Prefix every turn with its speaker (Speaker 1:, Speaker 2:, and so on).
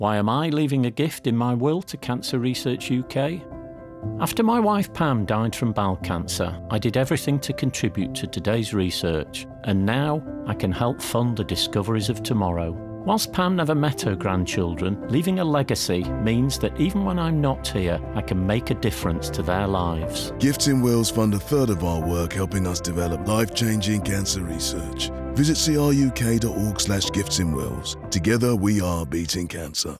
Speaker 1: Why am I leaving a gift in my will to Cancer Research UK? After my wife Pam died from bowel cancer, I did everything to contribute to today's research, and now I can help fund the discoveries of tomorrow. Whilst Pam never met her grandchildren, leaving a legacy means that even when I'm not here, I can make a difference to their lives.
Speaker 2: Gifts in Wills fund a third of our work helping us develop life-changing cancer research. Visit cruk.org/giftsinwills. Together we are beating cancer.